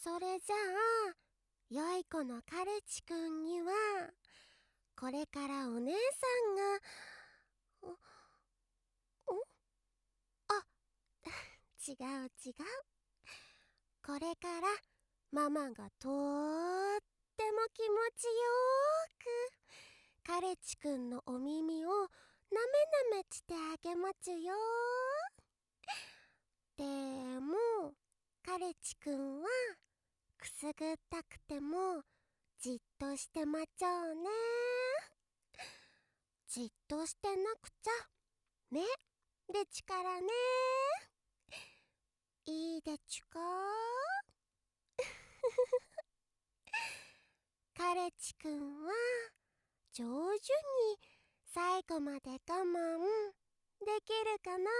それじゃあ、よい子のカレチくんには、これからお姉さんが、あ、違う違う。これからママがとっても気持ちよーく、カレチくんのお耳をなめなめしてあげますよ。でも、カレチくんはくすぐったくてもじっとしてまちょうね。じっとしてなくちゃね。でちからね。いいでちゅか。カレチくんは上手に最後まで我慢できるかな。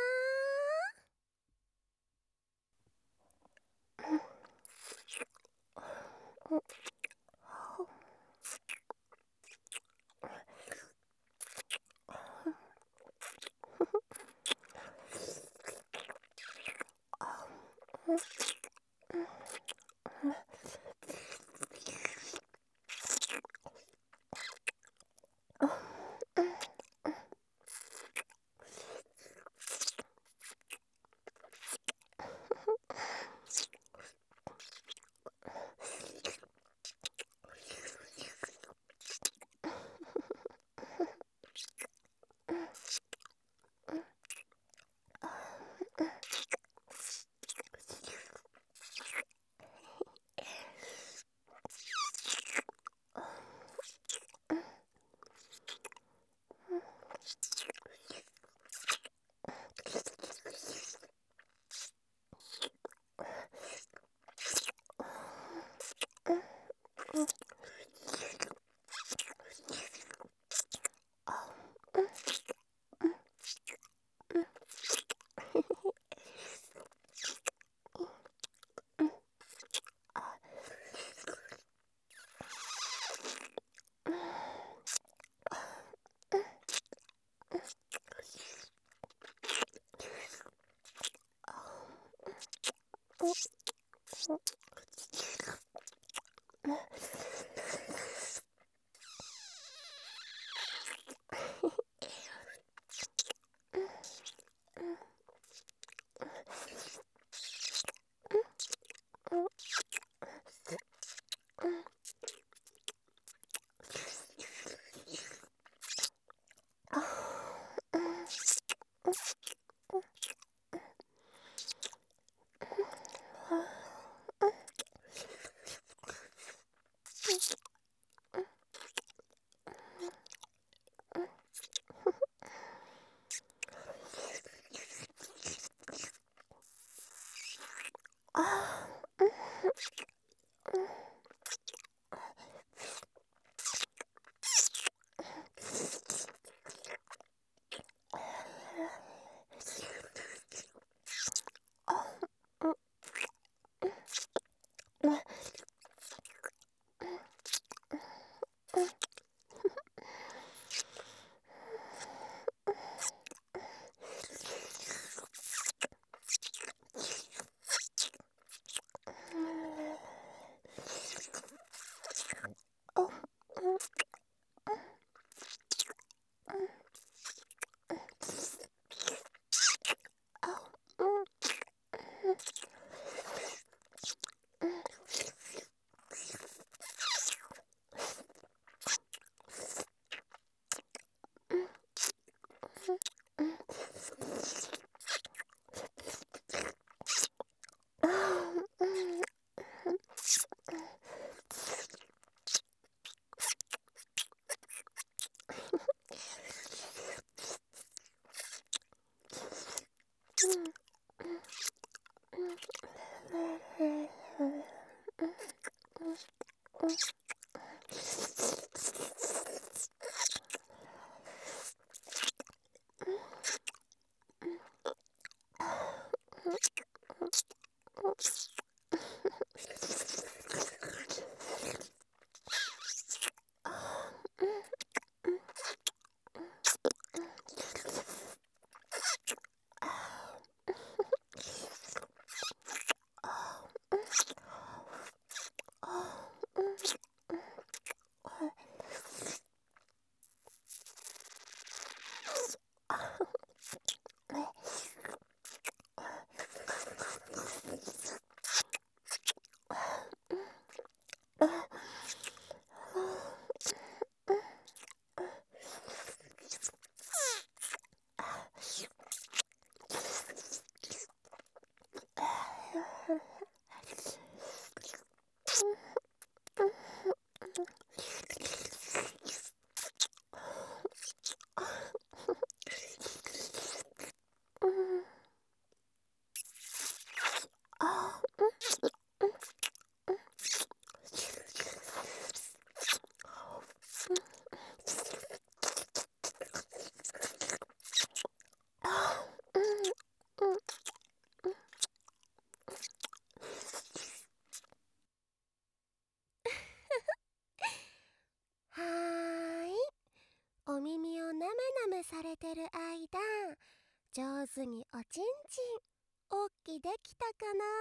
はーい、お耳をなめなめされてる間、上手におちんちんおっきできたかな。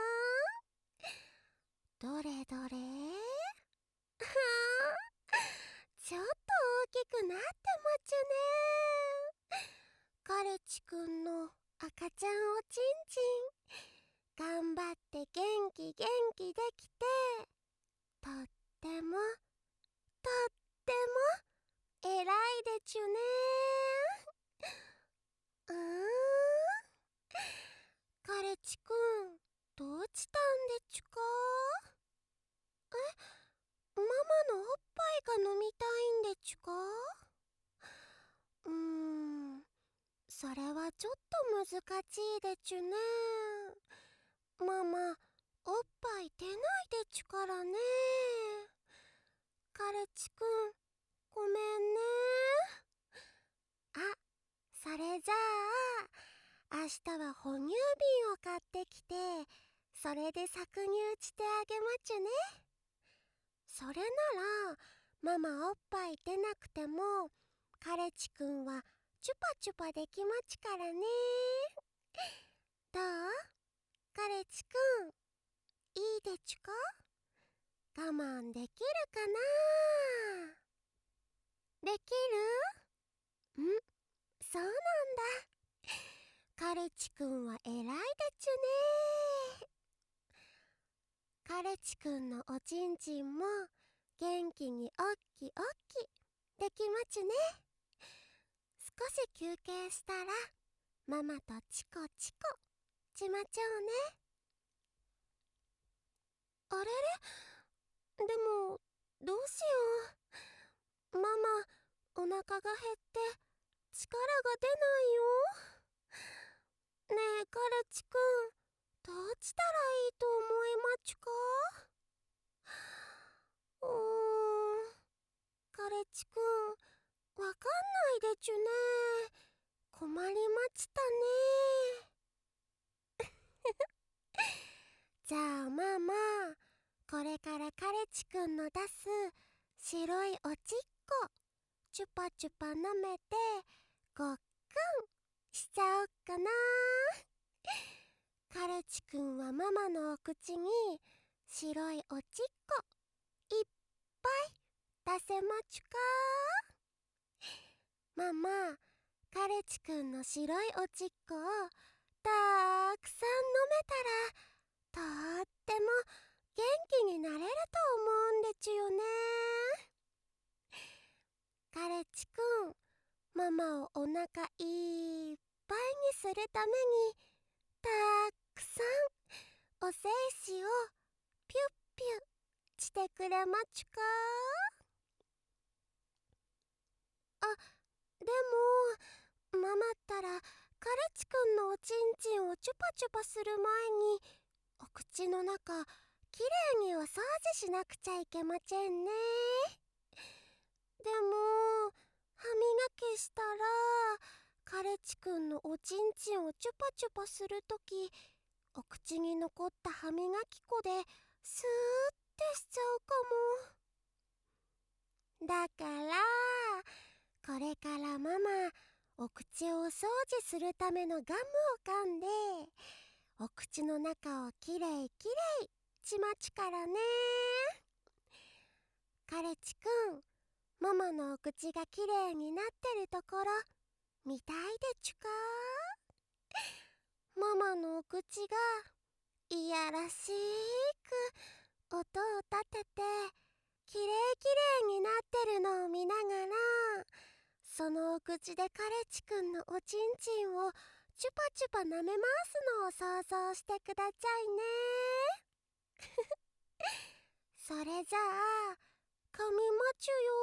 どれどれ。はー、ちょっと大きくなってまちゅね。カレチくんの赤ちゃんおちんちん、頑張って元気できて、とってもとっても偉いでちゅね。カレチくん、どうしたんでちゅか？ママのおっぱいが飲みたいんでちゅか？それはちょっと難しいでちゅね。ママ、おっぱい出ないでちゅからね。カレチくん、ごめんね。あ、それじゃあ、明日は哺乳瓶を買ってきて、それで搾乳してあげまちゅね。それなら、ママおっぱい出なくても、カレチくんはチュパチュパできまちからね。どう？カレチくん、いいでちゅか？我慢できるかな？できる？そうなんだ。カレチくんは偉いでちゅね。カレチくんのおちんちんも元気におっきできまちゅね。少し休憩したらママとチコチコちまちょうね。あれれ、でもどうしよう。ママ、お腹が減って力が出ないよ。ねえカレチくん、どうしたらいいと思いまちゅか？カレチくん、わかんないでちゅね。困りまちたね。じゃあママ、これからカレチくんの出す白いおちっこ、チュパチュパ舐めてごっくんしちゃおっかな。カレチくんはママのお口に白いおちっこいっぱい出せまちゅか？ママ、カレチくんの白いおちっこをたくさん飲めたら、とっても元気になれると思うんでちゅよね。カレチくん、ママをお腹いっぱいにするためにたくさんお精子をピュッピュッしてくれまちゅか？あ、でもママったらカレチくんのおちんちんをチュパチュパする前にお口の中きれいにお掃除しなくちゃいけまちぇんね。でも歯磨きしたらカレチくんのおちんちんをチュパチュパするとき、お口に残った歯磨き粉でスーってしちゃうかも。だからこれからママ、お口をお掃除するためのガムを噛んでお口の中をきれいちまちからね。カレチくん、ママのお口がきれいになってるところ見たいでちゅか？ママのお口がいやらしく音を立ててきれいになってるのを見ながら、そのお口でカレチくんのおちんちんをチュパチュパ舐めますのを想像してくださいね。それじゃあ噛みまちゅよ。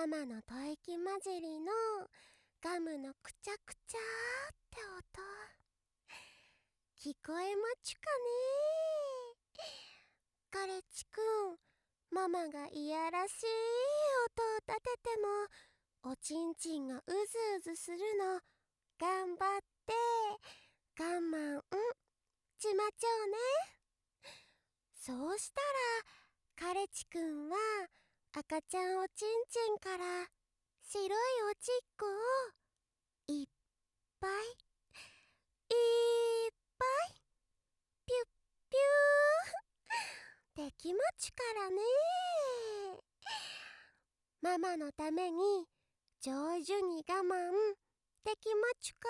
ママの吐息混じりのガムのくちゃくちゃって音、聞こえまちゅかね。カレッチくん、ママがいやらしい音を立ててもおちんちんがうずうずするの頑張って我慢ちまちょうね。そうしたらカレチくんは赤ちゃんおちんちんから白いおちっこをいっぱいいっぱいピュッピューできまちゅからね。ママのために上手に我慢できまちゅか。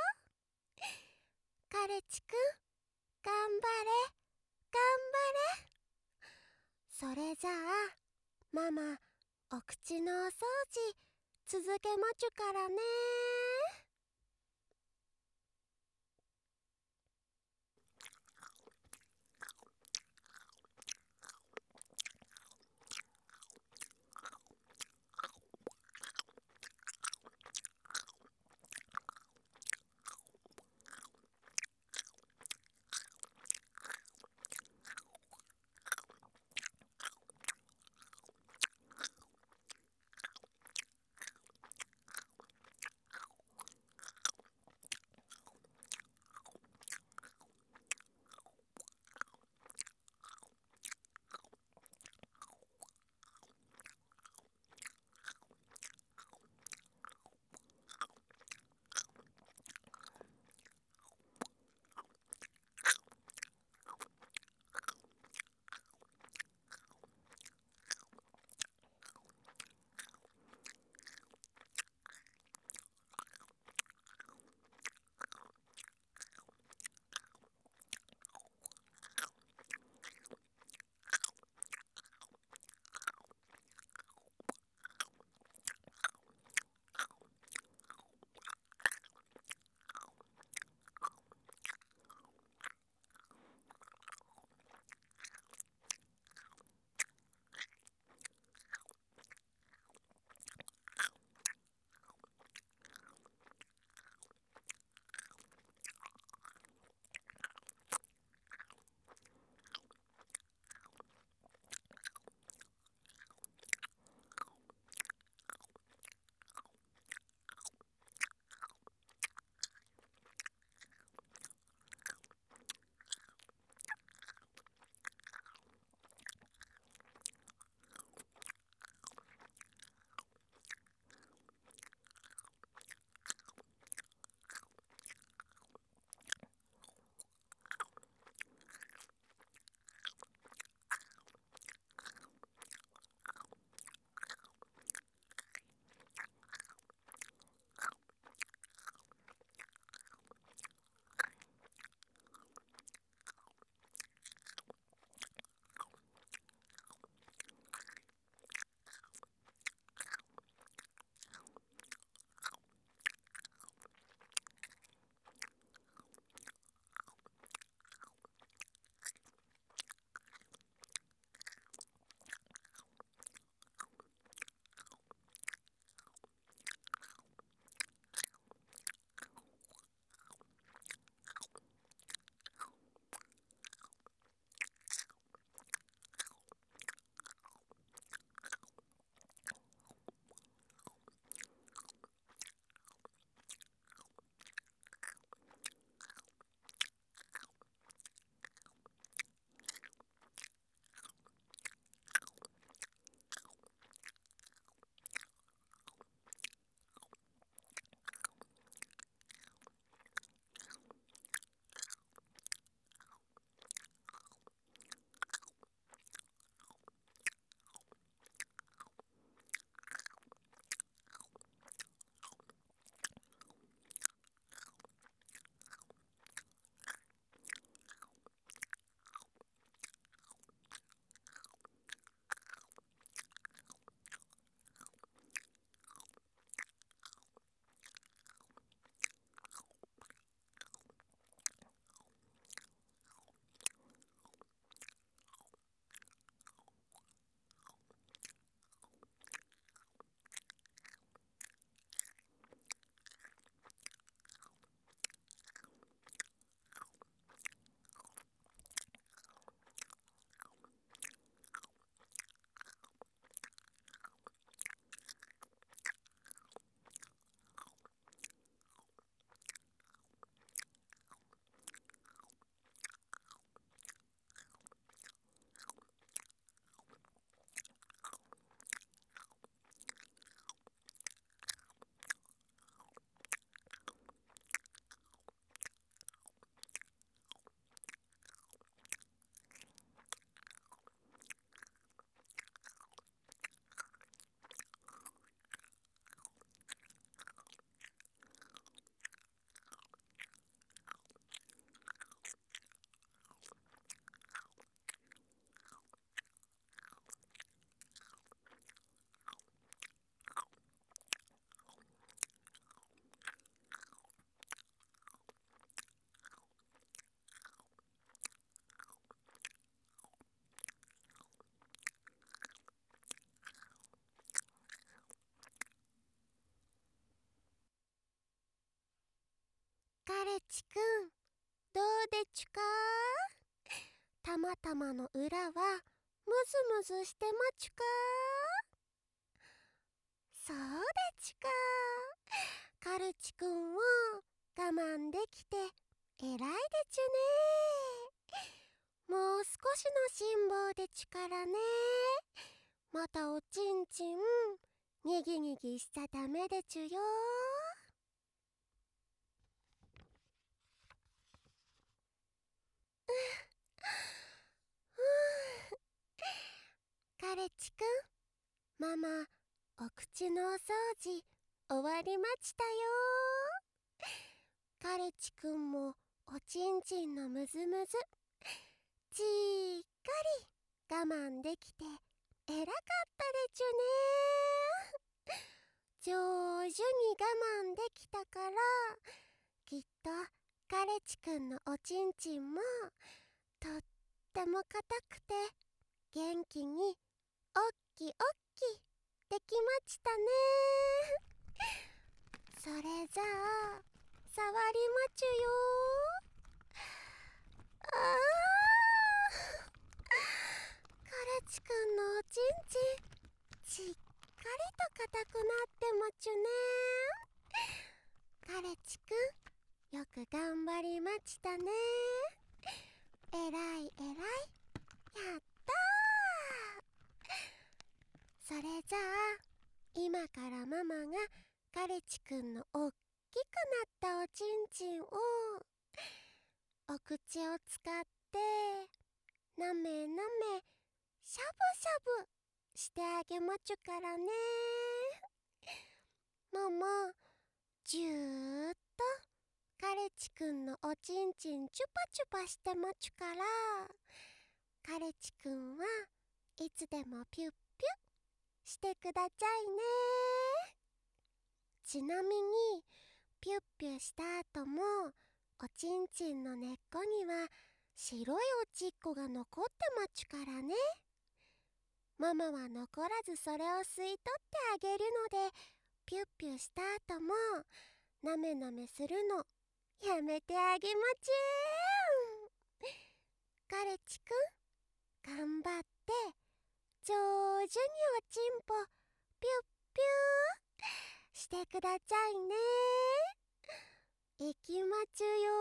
カレチくん頑張れ頑張れ。それじゃあママお口のお掃除続けまちゅからね。 マタマの裏はムズムズしてまちゅか？そうでちゅか。カルチくんは我慢できて偉いでちゅね。もう少しの辛抱でちゅからね。またおちんちんにぎにぎしちゃダメでちゅよ。カレチくん、ママお口のお掃除終わりましたよ。カレチくんもおちんちんのムズムズじっかり我慢できて偉かったでちゅね。上手に我慢できたからきっとカレチくんのおちんちんもとっても硬くて元気におっきおっきできましたね。それじゃあ触りまちゅよ。あー、カレチくんのおちんちんしっかりと硬くなってまちゅね。カレチくんよく頑張りましたね。えらいえらい、やったー。それじゃあ今からママがカレチくんのおっきくなったおちんちんをお口を使ってなめなめしゃぶしゃぶしてあげまちゅからね。ママじゅーっとカレチくんのおちんちんチュパチュパしてまちゅから、カレチくんはいつでもピュッピュッしてくだちゃいね。ちなみにピュッピュした後もおちんちんの根っこには白いおちっこが残ってまちゅからね。ママは残らずそれを吸い取ってあげるので、ピュッピュした後もなめなめするのやめてあげまちゅ。カレチくん頑張って上手におちんぽピュッピューしてくだちゃいね。いきまちゅよ。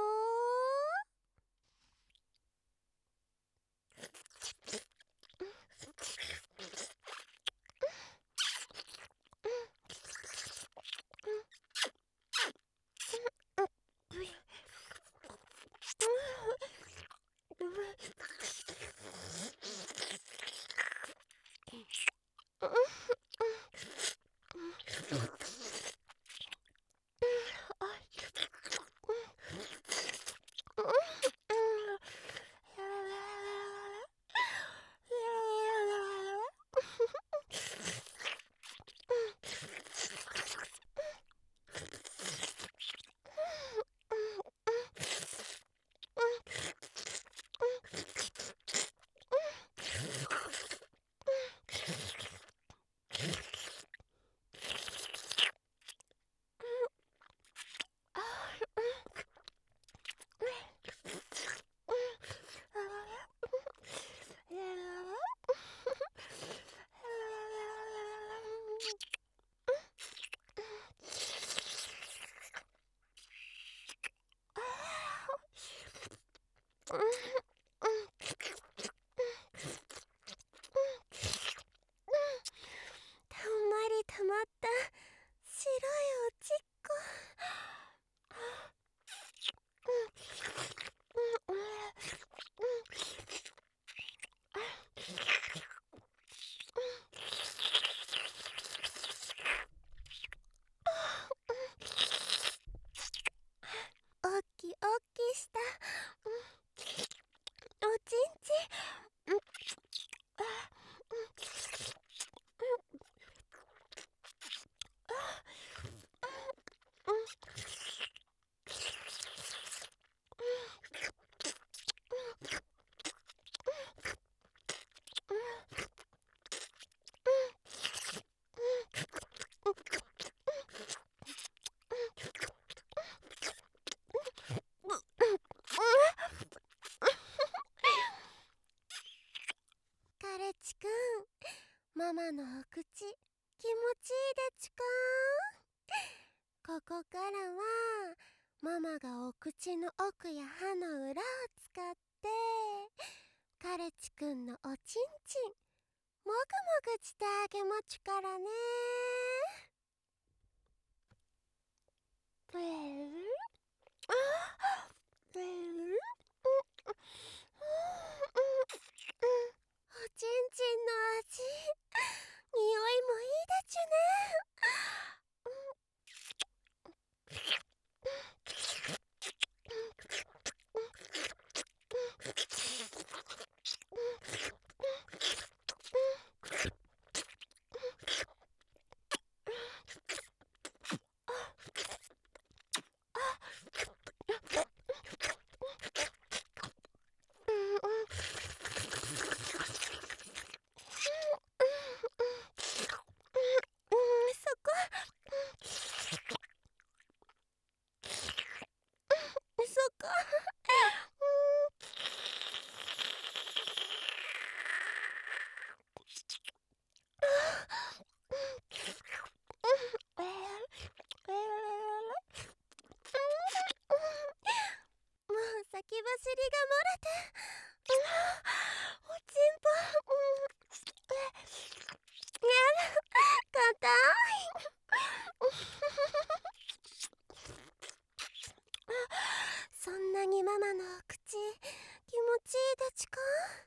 たんまりたまった白いおちっこ。おっきおっきしたおちんちん。 ママのお口、気持ちいいでちゅか？ここからはママがお口の奥や歯の裏を使ってカレチくんのおちんちんもぐもぐしてあげまちゅからね。おちんちんの味、匂いもいいでちゅそこ。もう先走りが漏れて、おちんぽ、やだ、硬い。そんなにママのお口、気持ちいいでちゅか？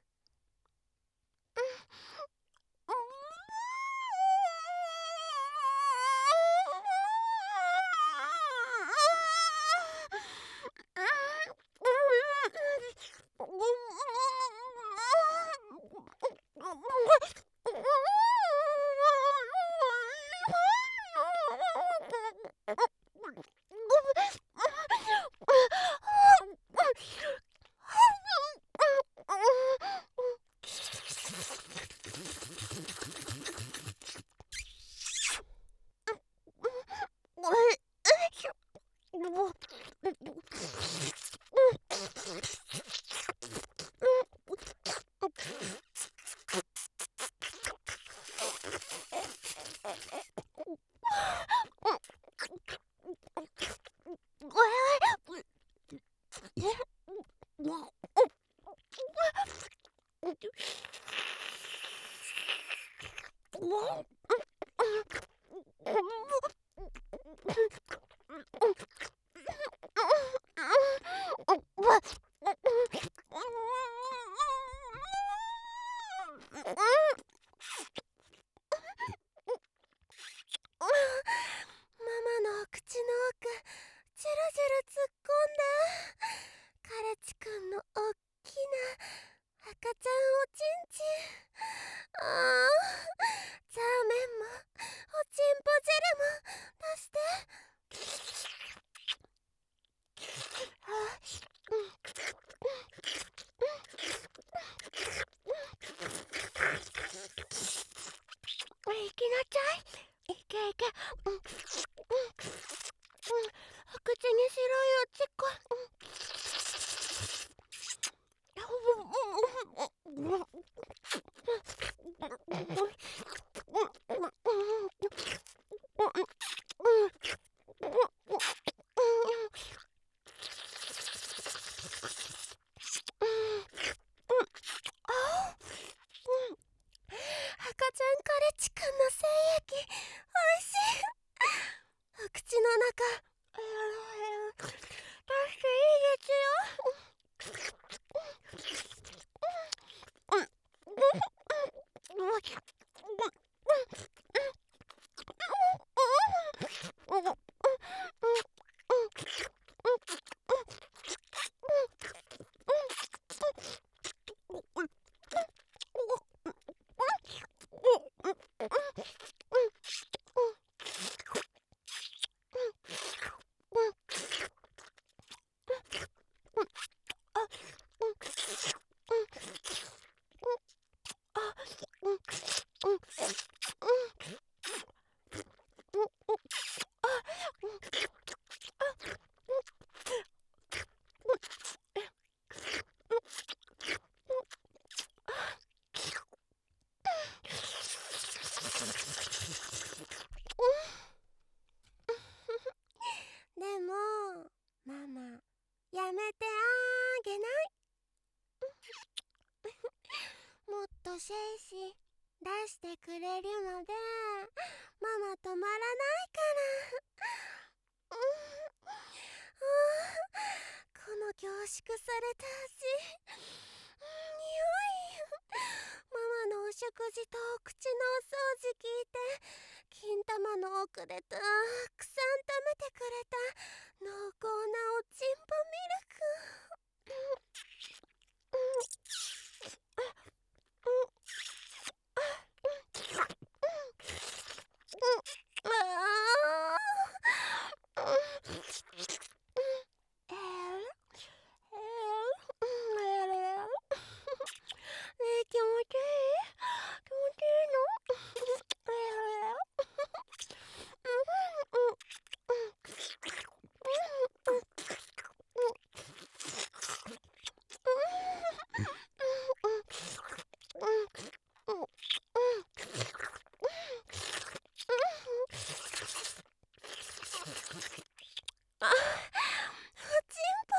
ママのお口の奥、ジュルジュル突っ込んで、カレチくんのおっきな赤ちゃんおちんちん。ザーメンもおちんぽ汁も出して。いきなちゃい、いけいけ。お口に白いおちっこ。赤ちゃんカレチくんの精液、おいしい。お口の中、出していいですよ。 てくれるのでママ止まらないから。この凝縮された味、匂い。ママのお食事とお口のお掃除聞いて、金玉の奥でたくさん食べてくれた濃厚なおちんぽミルク。気持ちいい気持ちいいの。あ、おちんぽ。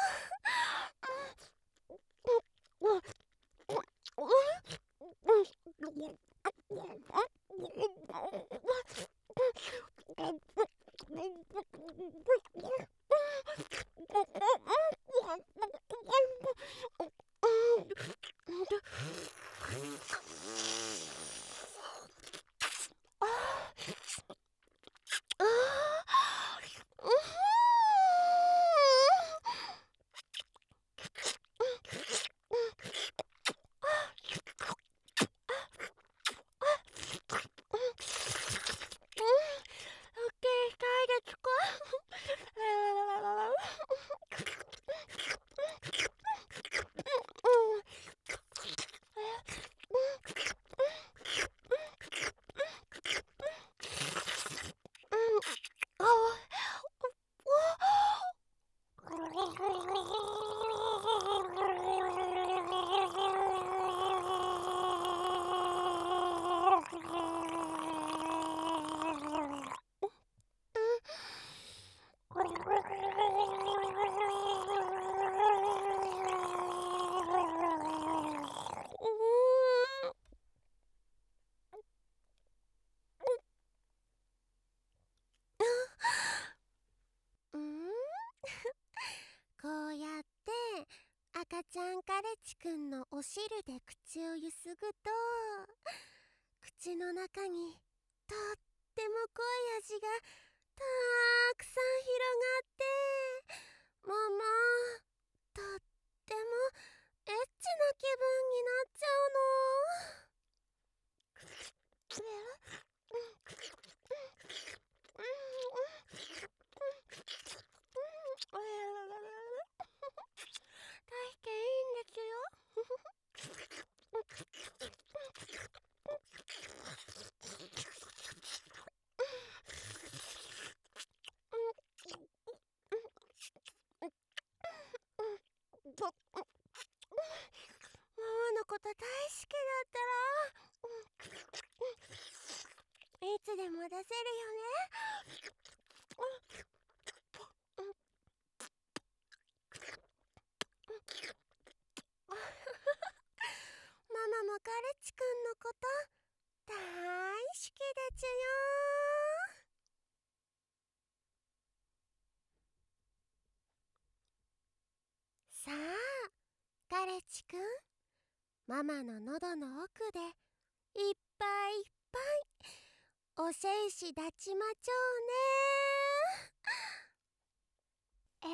こうやって赤ちゃんカレッジくんのお汁で口をゆすぐと、口の中にとっても濃い味がたくさん広がって、ママとってもエッチな気分になっちゃうの。大していいんですよ。ママのこと大好きだったら、いつでも出せるよね。ママもカレッジくんのこと大好きでちゅよ。さあカレッジくん、ママの喉の奥でいっぱいいっぱいお精子立ちまちょうね。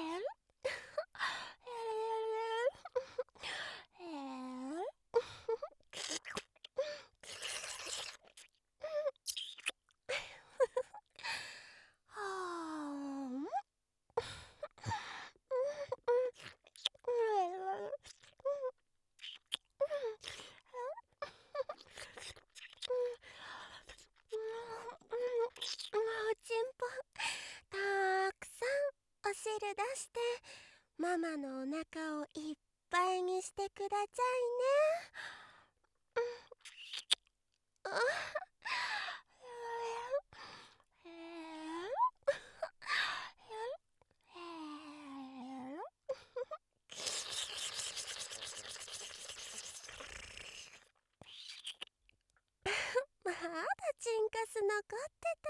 おちんぽたくさんお汁出して、ママのお腹をいっぱいにしてくださいね。また。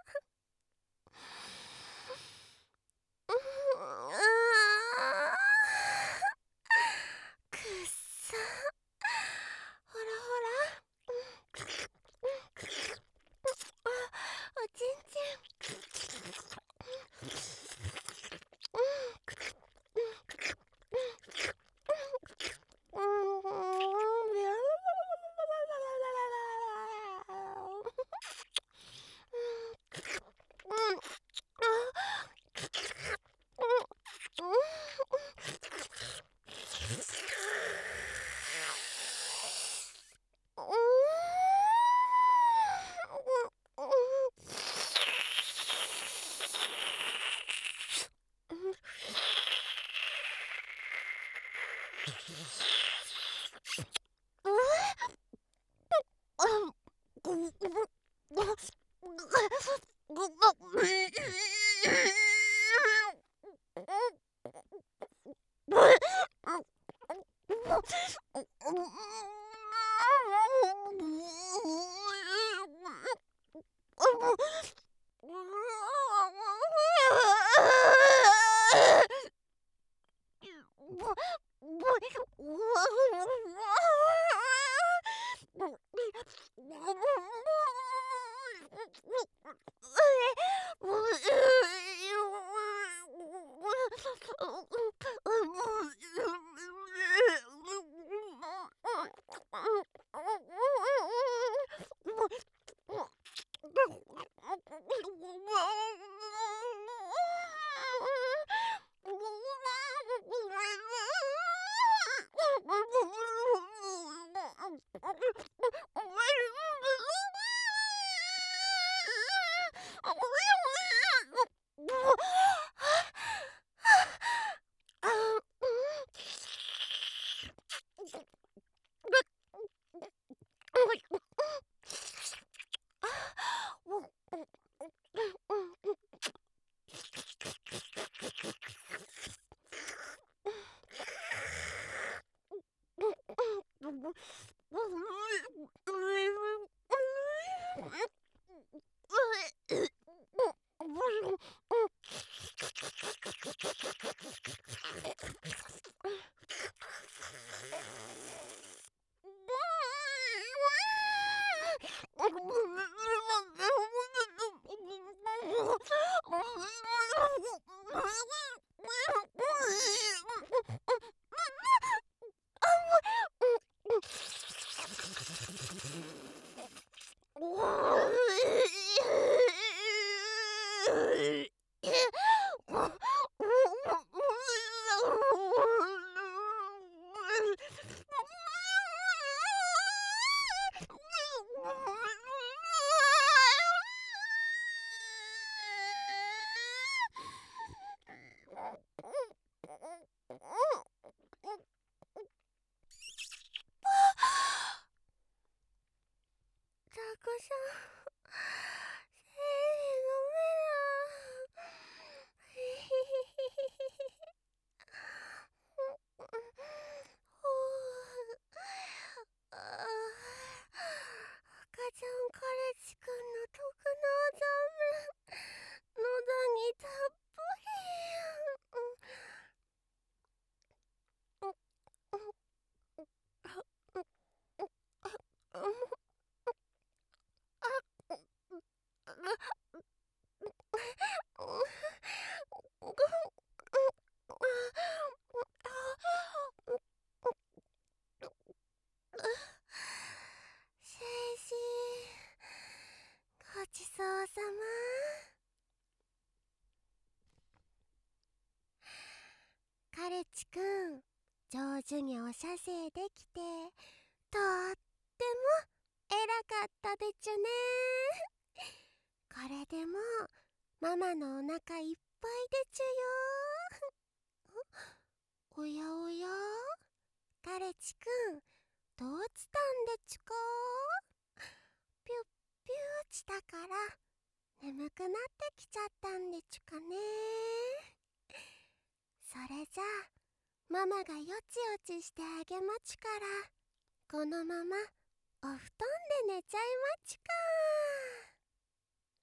くっさ。ほらほら。おちんちん。たくさん生理のメラ。赤ちゃんカレチくんの特納ザメ、のどにたっぷシェイシー、ごちそうさま。カレチくん、上手におしゃせいできて、とっても偉かったでちゅね。これでもママのおなかいっぱいでちゅよ。おやおや、カレチくん、どうしたんでちゅか？ピュッピューしたから眠くなってきちゃったんでちゅかね。それじゃあママがよちよちしてあげまちゅから、このままお布団で寝ちゃいまちゅか。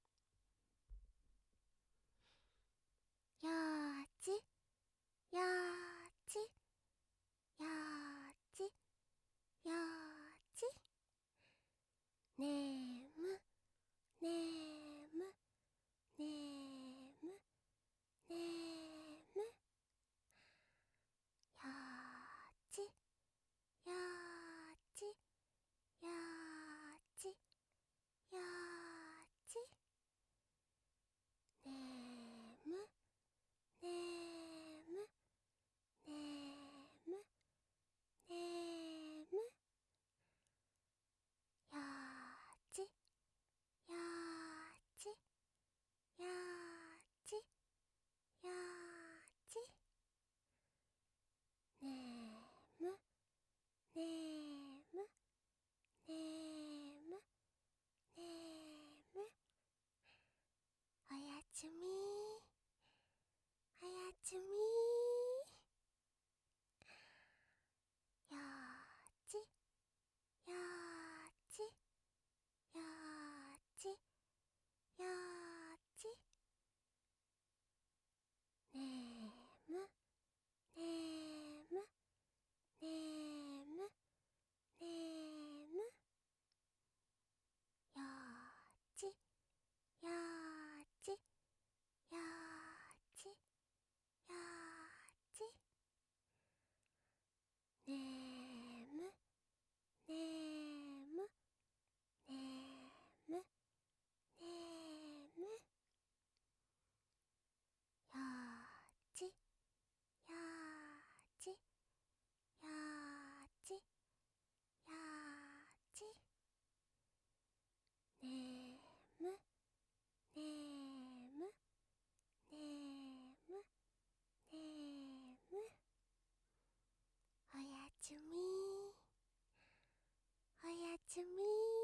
ちみ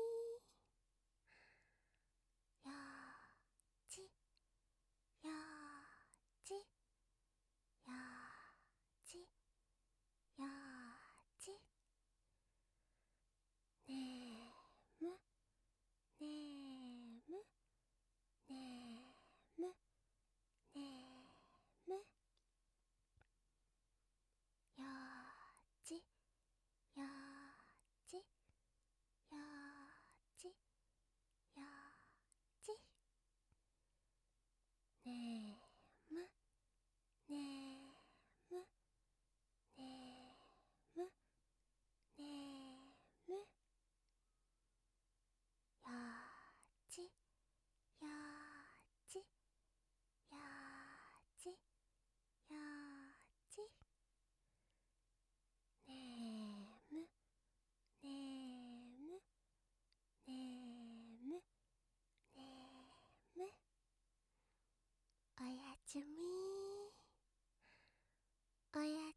やーちやーちやーちやーちねーむねーむねーむねーむやーちやーちやーちやーちねーむねーむねーむねーむやーちやーちやーちやーちねーむねーむねーむねーむおやすみおや